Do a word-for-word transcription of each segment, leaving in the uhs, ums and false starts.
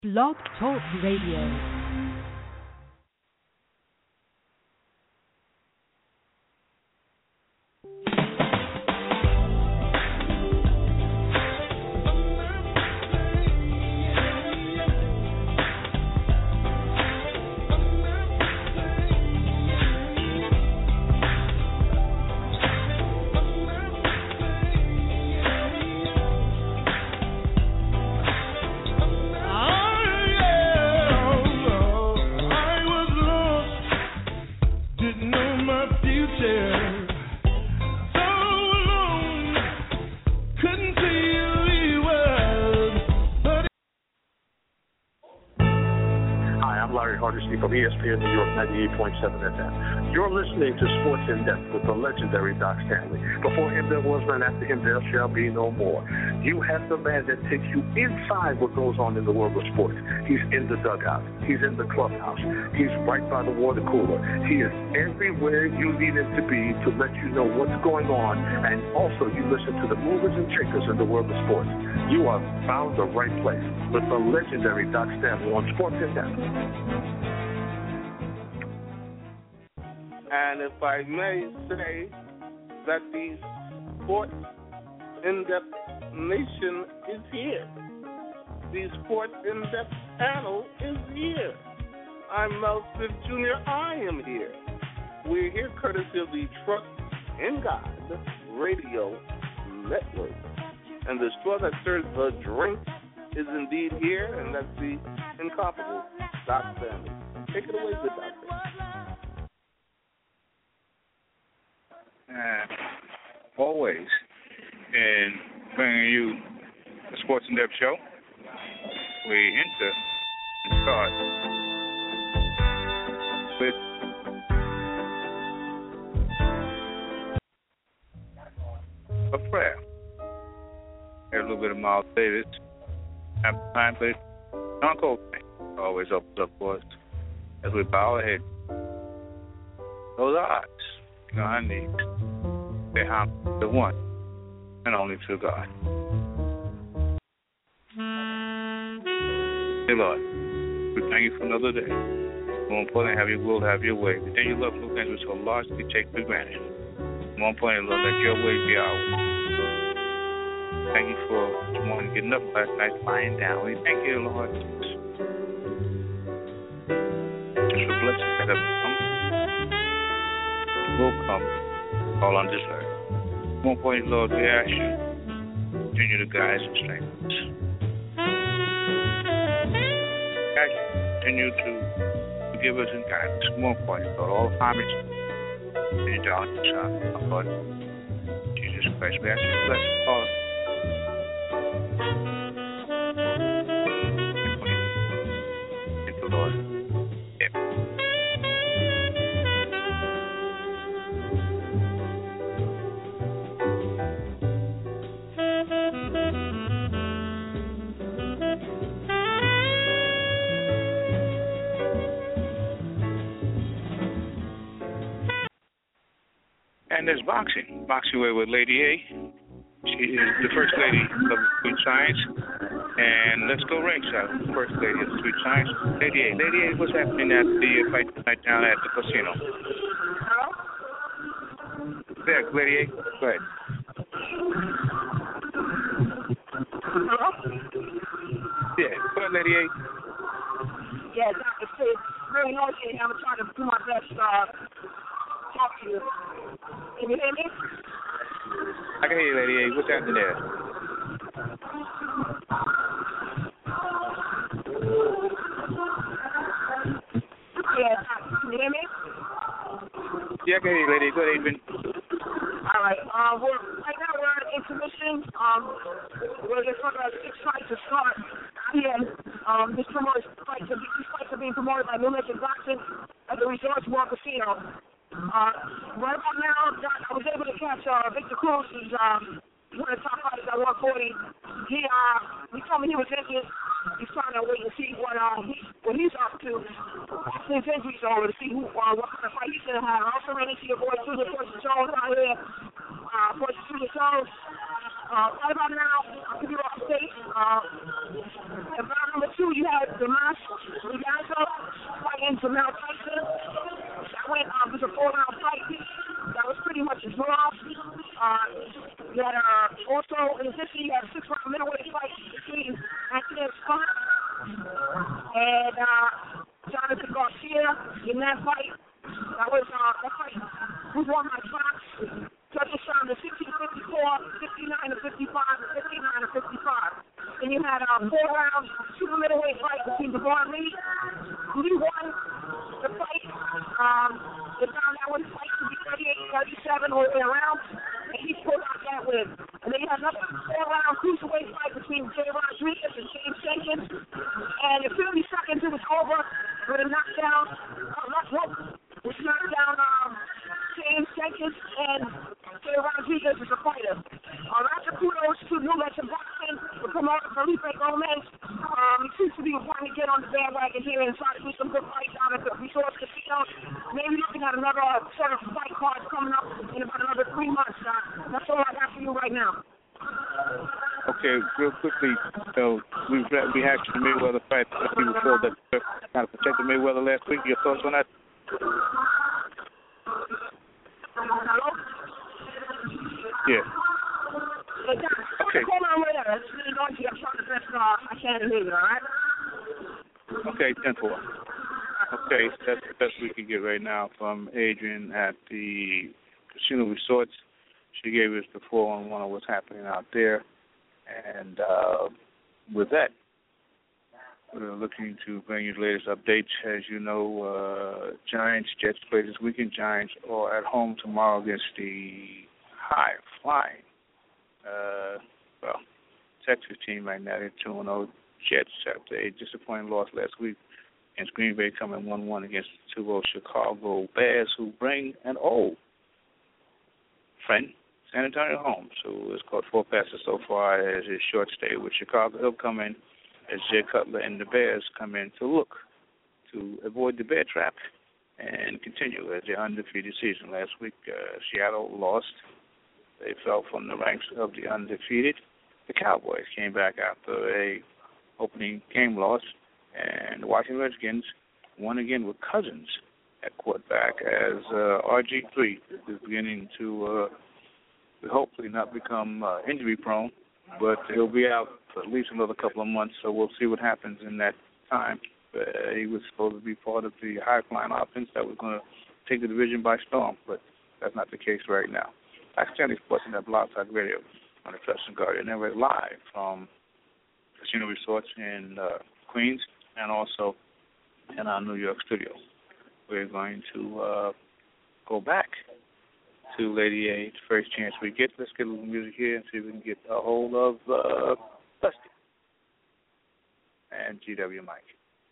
Blog Talk Radio. From E S P N New York ninety-eight point seven F M. You're listening to Sports in Depth with the legendary Doc Stanley. Before him there was none, after him there shall be no more. You have the man that takes you inside what goes on in the world of sports. He's in the dugout. He's in the clubhouse. He's right by the water cooler. He is everywhere you need him to be to let you know what's going on, and also you listen to the movers and shakers in the world of sports. You are found the right place with the legendary Doc Stanley on Sports in Depth. And if I may say that the Sports In-Depth Nation is here. The Sports In-Depth panel is here. I'm Mel Smith Junior I am here. We're here courtesy of the Trust in God Radio Network. And the straw that serves the drink is indeed here, and that's the incomparable Doc Stanley. Take it away, good doctor. And always in bringing you the Sports in Depth show, we enter and start with a prayer. Here's a little bit of Miles Davis. Have time, but John Coltrane always opens up for us as we bow our head. Those odds, you know, our needs. They have the one and only true God. Dear Lord, we thank you for another day. More importantly, have your will, have your way. We thank you, Lord, for the things we so largely take for granted. More importantly, Lord, let your way be our way. Thank you for this morning getting up last night, lying down. We thank you, Lord, just for blessings that have come, will come, all on this earth. More importantly, Lord, we ask you, continue to guide us and strengthen us. Ask you, continue to forgive us and guide us. More importantly, Lord, all homage to your darling Son, our Lord, Jesus Christ. We ask you to bless us all. Thank you, Lord. Amen. And there's boxing. Boxing away with Lady A. She is the first lady of Sweet Science. And let's go ringside. The first lady of Sweet Science, Lady A. Lady A, what's happening at the fight tonight down at the casino? Hello? There, Lady A. Go ahead. Hello? Yeah, go ahead, Lady A. Yeah, Doctor Sid. Really noisy. I'm trying to do my best uh talk to you. Can you hear me? I can hear you, Lady A. What's happening there? Yeah, can you hear me? Yeah, I can hear you, Lady A. Go ahead, Adrian. All right. Uh, well, right now we're at intermission. Um, we're just for uh, six fights to start. And um, this promotes fights. These fights are being promoted by New Mexico Boxing at the Resorts World Casino. Uh, right about now, I was able to catch uh, Victor Cruz, who's um, one of the top fighters at one forty. He uh, he told me he was injured. He's trying to wait and see what uh, he, what he's up to. After his injury's over, to see who uh, what kind of fight he's gonna have. I also ran into your boy Susan Porter Jones out here. Uh, Porter Jones. uh, right about now, I'll give you an update. Uh, in round number two, you had Damas Luganzo fighting Jamel Tyson. That went, um, it was a four-round fight. That was pretty much a draw. Uh, you had, uh, also, in addition, you had a six-round middleweight fight between Anthony Scott and, uh, Jonathan Garcia in that fight. That was, uh, that fight was won by Fox. Judges found the sixty to fifty-four, fifty-nine to fifty-five, and fifty-nine to fifty-five. Then you had a uh, four round super middleweight fight between Devon Lee. Lee won the fight. Um, they found that one fight to be thirty-eight to thirty-seven all the way around, and he pulled out that win. And then you had another four round cruiserweight fight between Jay Rodriguez and James Jenkins. And in fifty seconds, it was over with a knockdown. Uh, left hook, which knocked down um, James Jenkins and Jay Rodriguez is a fighter. Uh, lots of kudos to New Legend Boxing, the promoter Felipe Gomez. Um, he seems to be wanting to get on the bandwagon here and try to do some good fights out at the Resort Casino. Maybe looking at another uh, set of fight cards coming up in about another three months. Uh, that's all I got for you right now. Okay, real quickly, so we've we had the Mayweather fight. People feel that kind of protected Mayweather last week. Your thoughts on that? Hello? Yeah. Hey, Doc, okay. Hold on, wait a minute. It's really noisy. I'm trying to best, uh, I can't hear you, all right? Okay, ten four. Okay, that's the best we can get right now from Adrian at the Casino Resorts. She gave us the four on one of what's happening out there. And uh, with that, we're looking to bring you the latest updates. As you know, uh, Giants, Jets play this weekend. Giants are at home tomorrow against the high flying, uh, well, Texas team right now. They're two and oh. Jets after a disappointing loss last week against Green Bay, coming one one against the two oh Chicago Bears, who bring an old friend, San Antonio, home. So it's caught four passes so far as his short stay with Chicago. He'll come in as Jay Cutler and the Bears come in to look to avoid the bear trap and continue as their undefeated season. Last week, uh, Seattle lost. They fell from the ranks of the undefeated. The Cowboys came back after a opening game loss, and the Washington Redskins won again with Cousins at quarterback as uh, R G three is beginning to uh, hopefully not become uh, injury prone, but he'll be out for at least another couple of months, so we'll see what happens in that time. Uh, he was supposed to be part of the high-flying offense that was going to take the division by storm, but that's not the case right now. Accidentally Sports and that Blog Talk Radio on the Trust and Guardian, and we're live from Casino Resorts in uh, Queens and also in our New York studio. We're going to uh, go back to Lady A, the first chance we get. Let's get a little music here and see if we can get a hold of uh, Dusty and G W Mike.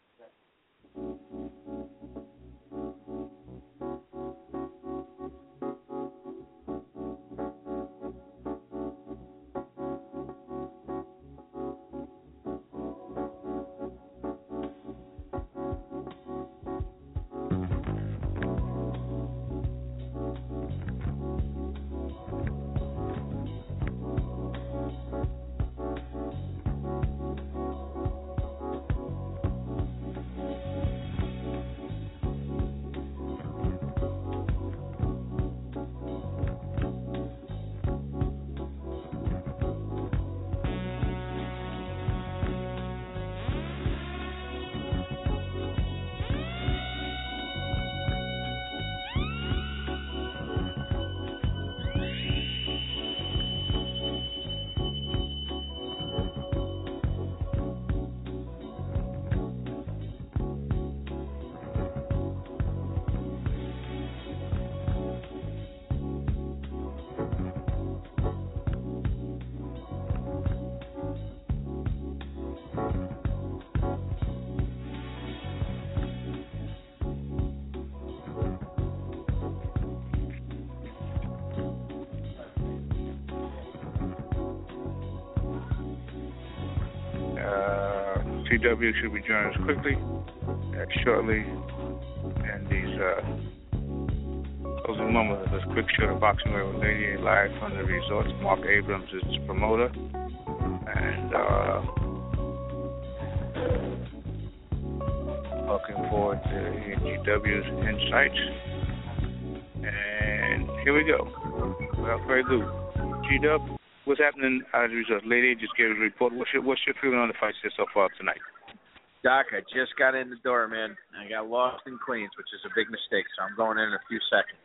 T W should be joining us quickly, uh, shortly, and these uh, Closing moment of this quick show of Boxing with Lady live from the resort. Mark Abrams is the promoter. And uh, looking forward to G W's insights. And here we go. Without further ado, G W, what's happening as a result? Lady just gave a report. What's your, what's your feeling on the fight so far tonight? Doc, I just got in the door, man. I got lost in Queens, which is a big mistake, so I'm going in in a few seconds.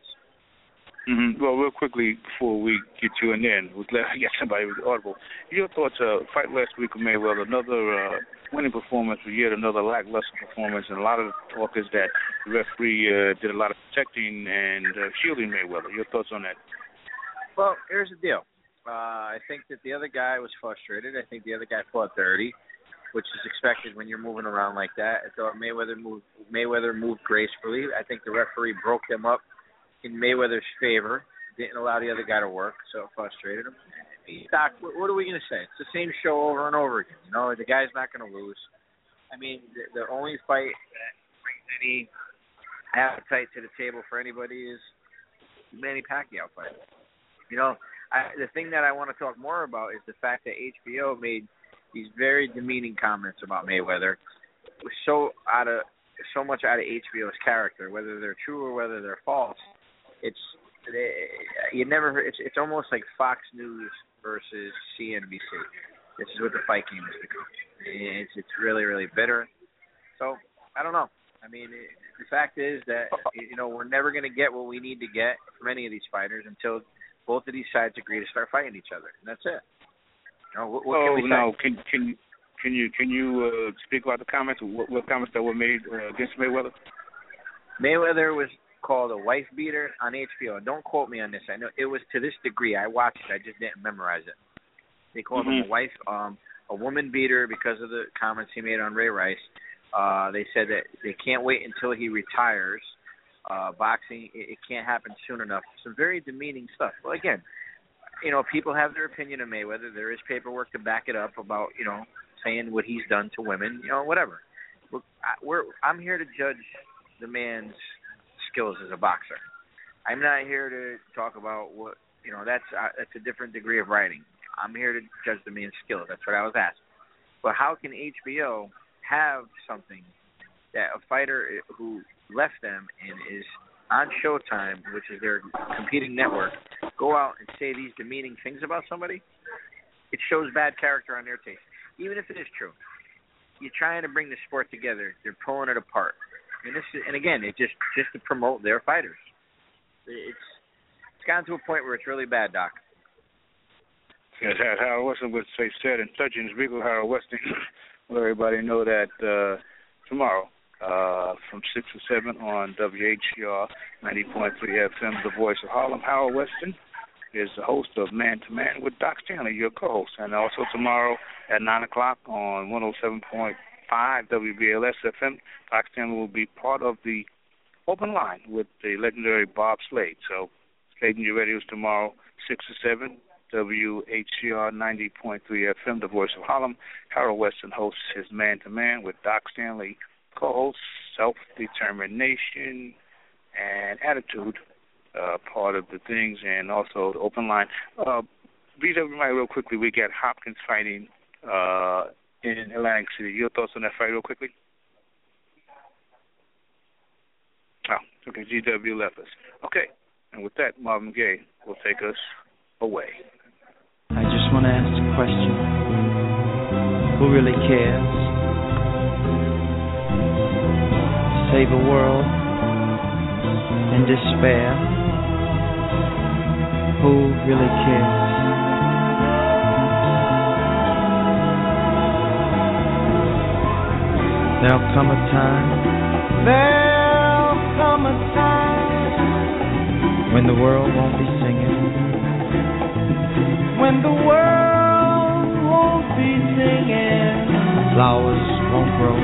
Mm-hmm. Well, real quickly before we get you in there, we'll let I get somebody with audible. Your thoughts? Uh, fight last week with Mayweather, another uh, winning performance, but yet another lackluster performance, and a lot of talk is that the referee uh, did a lot of protecting and uh, shielding Mayweather. Your thoughts on that? Well, here's the deal. Uh, I think that the other guy was frustrated. I think the other guy fought dirty, which is expected when you're moving around like that. I thought Mayweather moved Mayweather moved gracefully. I think the referee broke them up in Mayweather's favor, didn't allow the other guy to work, so it frustrated him. Doc, what are we going to say? It's the same show over and over again. You know, the guy's not going to lose. I mean, the, the only fight that brings any appetite to the table for anybody is the Manny Pacquiao fight. You know, I, the thing that I want to talk more about is the fact that H B O made these very demeaning comments about Mayweather, it was so out of so much out of H B O's character, whether they're true or whether they're false. It's they, you never. It's it's almost like Fox News versus C N B C. This is what the fight game has become. It's it's really really bitter. So I don't know. I mean, it, the fact is that you know we're never going to get what we need to get from any of these fighters until both of these sides agree to start fighting each other, and that's it. You know, what, what oh can we no! say? Can can you can you can you uh, speak about the comments? What, what comments that were made uh, against Mayweather? Mayweather was called a wife beater on H B O. And don't quote me on this. I know it was to this degree. I watched it. I just didn't memorize it. They called mm-hmm. him a wife, um, a woman beater because of the comments he made on Ray Rice. Uh, they said that they can't wait until he retires. Uh, boxing, it, it can't happen soon enough. Some very demeaning stuff. Well, again, you know, people have their opinion of Mayweather. There is paperwork to back it up about, you know, saying what he's done to women, you know, whatever. We're, I, we're, I'm here to judge the man's skills as a boxer. I'm not here to talk about what, you know, that's uh, that's a different degree of writing. I'm here to judge the man's skills. That's what I was asked. But how can H B O have something that a fighter who left them and is on Showtime, which is their competing network, go out and say these demeaning things about somebody? It shows bad character on their taste. Even if it is true. You're trying to bring the sport together. They're pulling it apart. And this is, and again, it just just to promote their fighters. It's it's gotten to a point where it's really bad, Doc. Yes, as Harold Weston would say, said in touching speak with Harold Weston, let everybody know that uh, tomorrow uh, from six to seven on W H C R ninety point three F M, The Voice of Harlem, Harold Weston is the host of Man to Man with Doc Stanley, your co-host. And also tomorrow at nine o'clock on one oh seven point five W B L S F M, Doc Stanley will be part of the open line with the legendary Bob Slade. So, Slade and your radios tomorrow, six to seven, W H C R ninety point three F M, The Voice of Harlem. Harold Weston hosts his Man to Man with Doc Stanley, co-host, self-determination and attitude, uh, part of the things, and also the open line. Uh, Beat everybody real quickly. We got Hopkins fighting uh, in Atlantic City. Your thoughts on that fight real quickly? Oh, okay, G W left us. Okay, and with that, Marvin Gaye will take us away. I just want to ask a question. Who really cares? Save a world in despair. Who really cares? There'll come a time, there'll come a time when the world won't be singing, when the world won't be singing, flowers won't grow,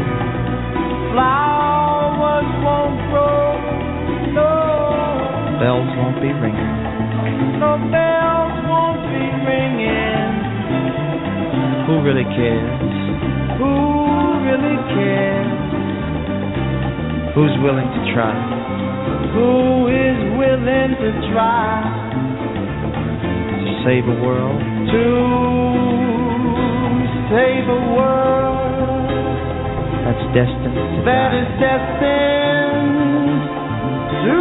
flowers won't grow, no, bells won't be ringing, no bells won't be ringing. Who really cares? Who really cares? Who's willing to try? who is willing to try to save a world, to save a world that's destined to that die. Is destined to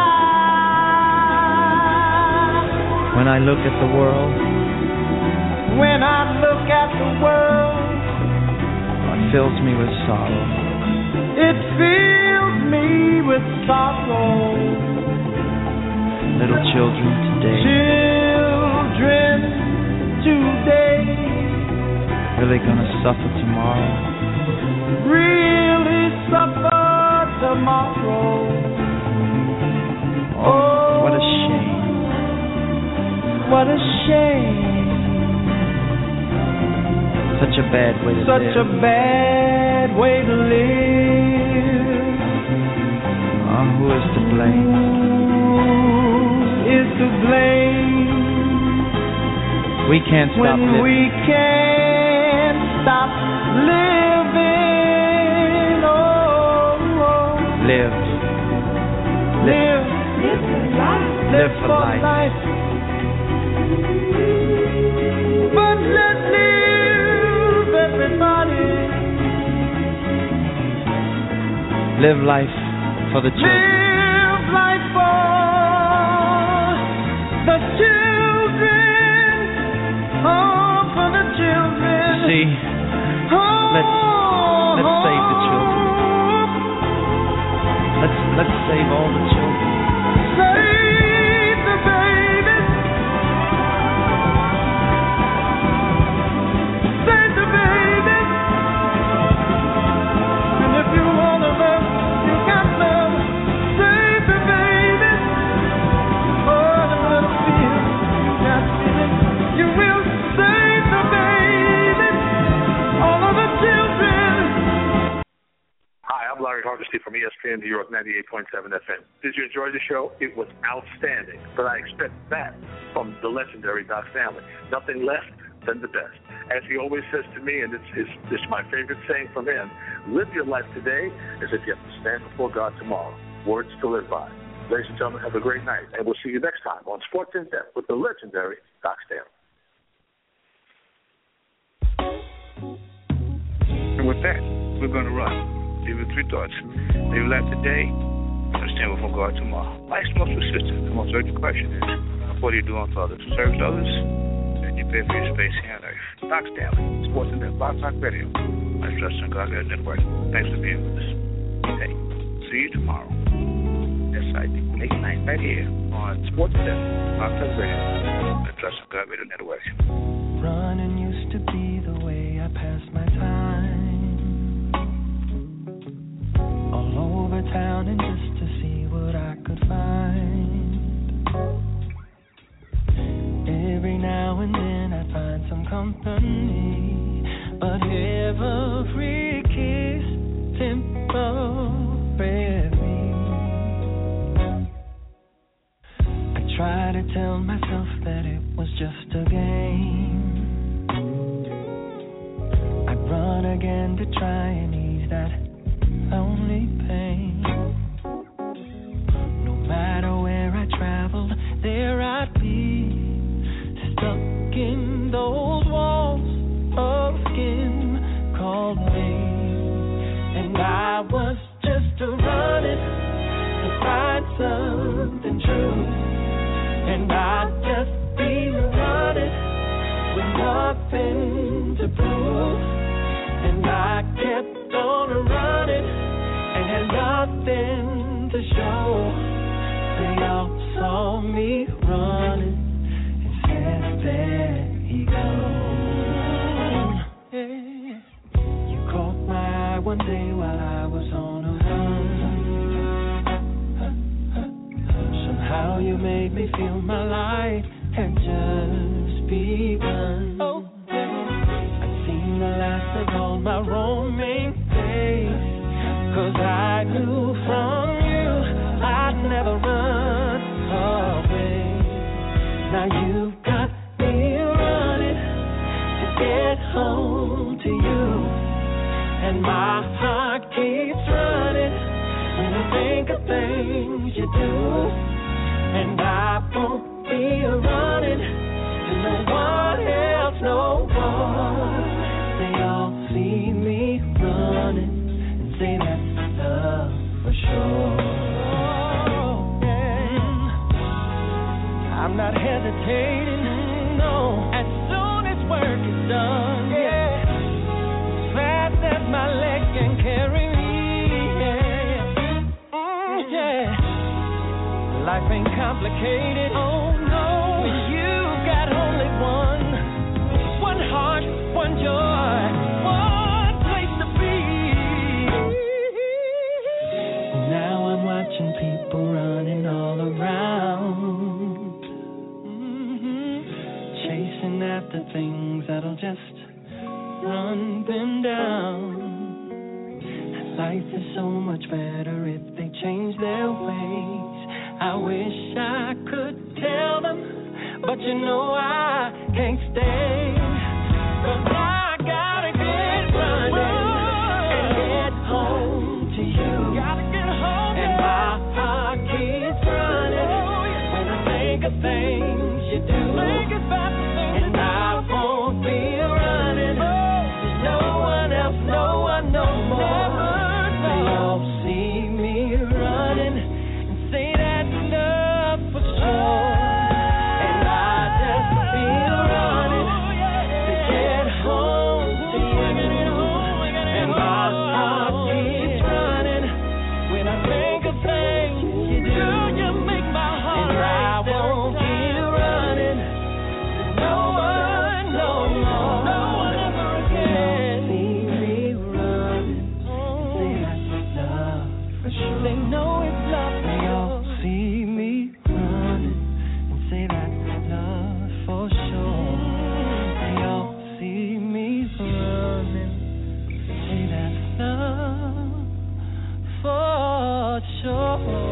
die. When I look at the world, when I look at the world, it fills me with sorrow. It fills me with sorrow. Little children today, children today, really gonna suffer tomorrow. Really suffer tomorrow. Oh, what a shame. What a shame. Such a bad way to Such live. Such a bad way to live. Oh, who is to blame? Who is to blame? We can't stop when living. We can't stop living. Oh, oh. Live. Live. Live for life. Live for life. life. But let's live, everybody. Live life for the children. Live life for the children. Oh, for the children. See, oh, let's let's save the children. Let's let's save all the children. Save the babies. Save the babies. And if you wanna love, you got love. Save the babies. Oh, the blood feels, you got feeling. You will save the babies. All of the children. Hi, I'm Larry Hardesty from E S P N New York ninety-eight point seven F M. Did you enjoy the show? It was outstanding, but I expect that from the legendary Doc Stanley. Nothing less than the best. As he always says to me, and it's, it's, it's my favorite saying from him, live your life today as if you have to stand before God tomorrow. Words to live by. Ladies and gentlemen, have a great night, and we'll see you next time on Sports in Depth with the legendary Doc Stanley. And with that, we're going to run. Leave with three thoughts. Live your life today, stand before God tomorrow. Life's most persistent. The most urgent question is, what do you do unto others? Serve others, and you pay for your space here on earth. Doc Stanley, Sports in Depth, Blog Talk Radio. I trust in God Radio Network. Thanks for being with us. Hey, see you tomorrow. Yes, I think late night right here on Sports in Depth, Blog Talk Radio. I trust in God Radio Network. Running used to be the way I passed my time. All over town and just to see what I could find. Every now and then I'd find some company, but every kiss temporary. I try to tell myself that it was just a game. I'd run again to try and ease that lonely pain. No matter where I traveled, there I'd be, stuck in those walls of skin called me. And I was just running to find something true. And I'd just be running with nothing to prove. And I kept on running and had nothing to show. They all saw me running and said, there he goes. Yeah. You caught my eye one day while I was on a run. Somehow you made me feel my life had just begun. Oh, I'd seen the last of all my roaming days, 'cause I knew from you I'd never run away. Now you've got me running to get home to you, and my heart keeps running when I think things you do, and I won't be running to no one else no more. They all see me running and say that's love for sure. I'm not hesitating, no, as soon as work is done, yeah, as fast as my legs can carry me, yeah, mm, yeah, life ain't complicated, oh no, you've got only one, one heart, one joy, one place to be. Now I'm watching people running all around, chasing after things that'll just run them down. Life is so much better if they change their ways. I wish I could tell them, but you know I can't stay. 'Cause I gotta get running and get home to you. Gotta get home, and my heart keeps running when I think of things you do. Think about the things and I won't be running. There's no one else, no one no more. They all see me running and say that's enough for sure. And I just feel running to get home to you. And my heart keeps running when I think of things you do. You make my heart and I won't be running. No one, no more, no one ever again. See me running, say that's love for sure. They know it's love. They all see me running and say that's love for sure. They all see me running, say that's love for sure.